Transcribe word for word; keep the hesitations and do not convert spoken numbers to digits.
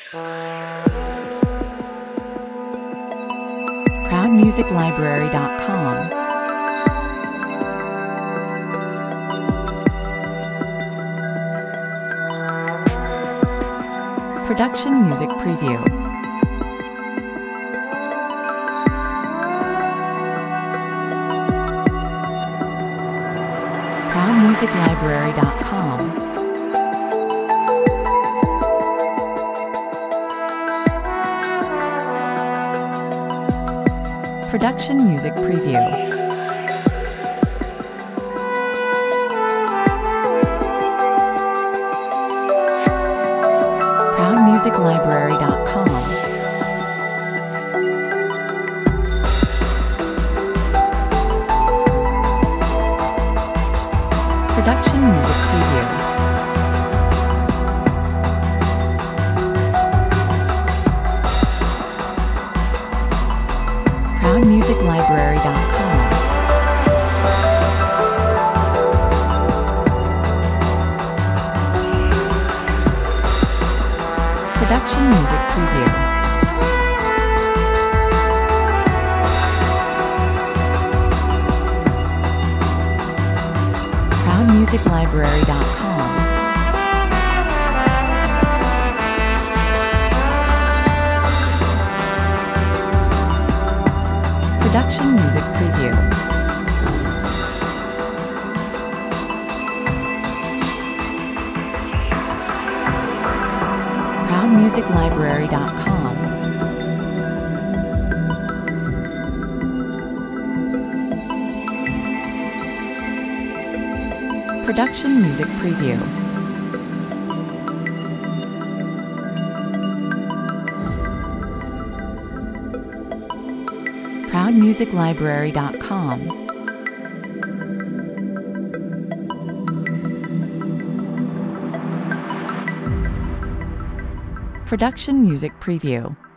proud music library dot com. Production Music Preview. proud music library dot com. Production Music Preview. proud music library dot com. Production Music Preview. proud music library dot com. Production Music Preview. proud music library dot com. Production Music Preview. proud music library dot com. Production Music Preview. proud music library dot com. Production Music Preview.